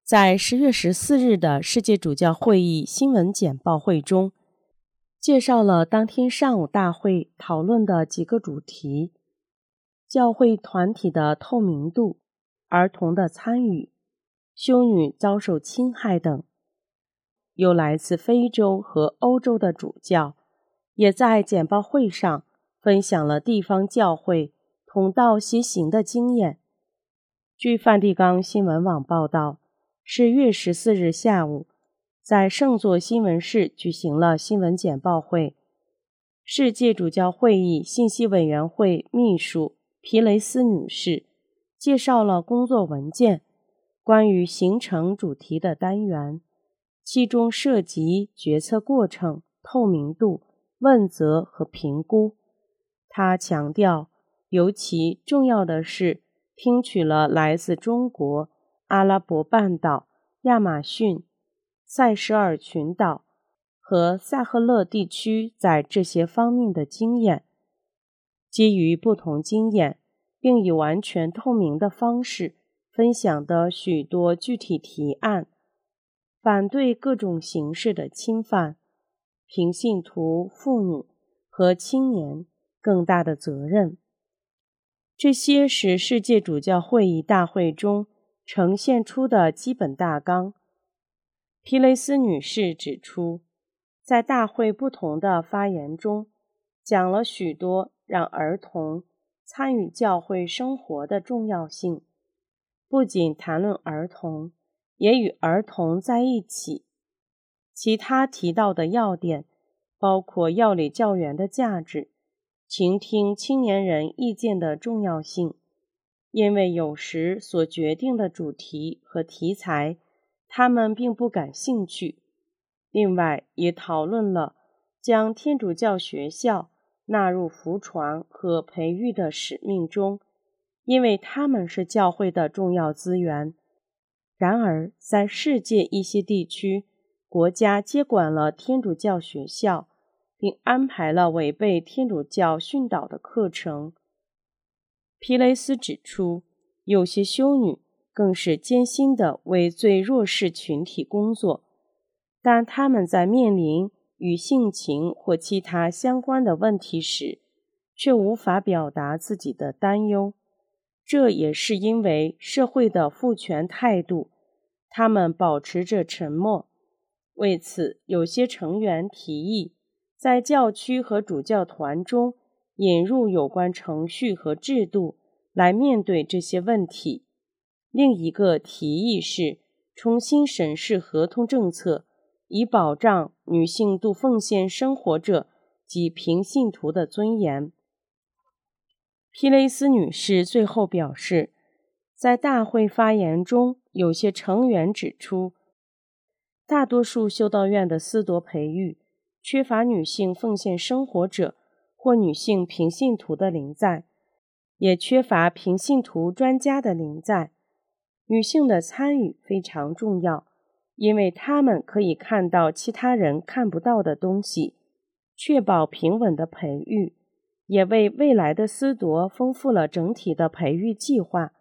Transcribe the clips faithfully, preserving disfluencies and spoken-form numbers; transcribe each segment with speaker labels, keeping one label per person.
Speaker 1: 在十月十四日的世界主教会议新闻简报会中，介绍了当天上午大会讨论的几个主题：教会团体的透明度、儿童的参与、修女遭受侵害等。有来自非洲和欧洲的主教，也在简报会上分享了地方教会同道协行的经验。据梵蒂冈新闻网报道，十月十四日下午，在圣座新闻室举行了新闻简报会。世界主教会议信息委员会秘书皮雷斯女士介绍了工作文件，关于行程主题的单元，其中涉及决策过程、透明度、问责和评估。她强调，尤其重要的是听取了来自中国、阿拉伯半岛、亚马逊、塞舌尔群岛和萨赫勒地区在这些方面的经验，基于不同经验，并以完全透明的方式分享的许多具体提案，反对各种形式的侵犯，平信徒、妇女和青年更大的责任。这些是世界主教会议大会中呈现出的基本大纲。皮雷斯女士指出，在大会不同的发言中，讲了许多让儿童参与教会生活的重要性，不仅谈论儿童，也与儿童在一起。其他提到的要点包括药理教员的价值，倾听青年人意见的重要性，因为有时所决定的主题和题材他们并不感兴趣。另外，也讨论了将天主教学校纳入福传和培育的使命中，因为他们是教会的重要资源。然而，在世界一些地区，国家接管了天主教学校，并安排了违背天主教训导的课程。皮雷斯指出，有些修女更是艰辛地为最弱势群体工作，但他们在面临与性情或其他相关的问题时，却无法表达自己的担忧。这也是因为社会的父权态度，他们保持着沉默。为此，有些成员提议在教区和主教团中引入有关程序和制度来面对这些问题。另一个提议是重新审视合同政策，以保障女性度奉献生活者及平信徒的尊严。皮雷斯女士最后表示，在大会发言中，有些成员指出，大多数修道院的司铎培育缺乏女性奉献生活者或女性平信徒的临在，也缺乏平信徒专家的临在。女性的参与非常重要，因为她们可以看到其他人看不到的东西，确保平稳的培育，也为未来的司铎丰富了整体的培育计划。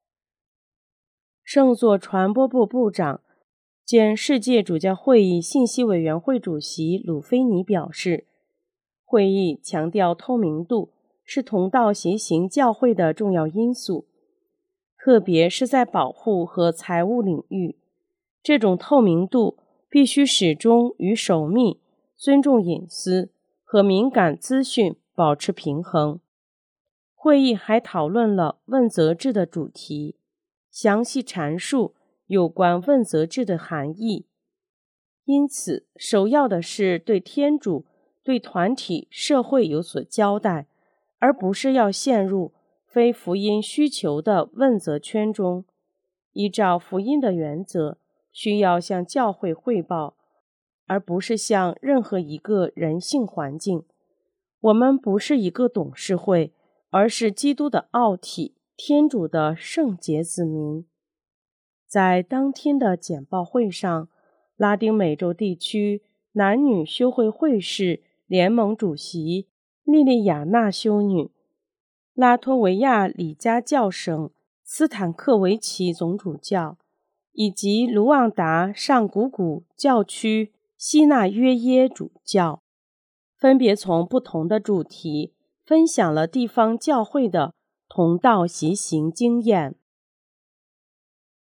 Speaker 1: 圣座传播部部长兼世界主教会议信息委员会主席鲁菲尼表示，会议强调透明度是同道协行教会的重要因素，特别是在保护和财务领域。这种透明度必须始终与守密、尊重隐私和敏感资讯保持平衡。会议还讨论了问责制的主题，详细阐述有关问责制的含义。因此，首要的是对天主、对团体、社会有所交代，而不是要陷入非福音需求的问责圈中。依照福音的原则，需要向教会汇报，而不是向任何一个人性环境。我们不是一个董事会，而是基督的奥体，天主的圣洁子民。在当天的简报会上，拉丁美洲地区男女修会会士联盟主席莉莉亚娜修女、拉脱维亚里加教省斯坦克维奇总主教、 以及卢旺达上古古教区希纳约耶主教，分别从不同的主题分享了地方教会的同道协行经验。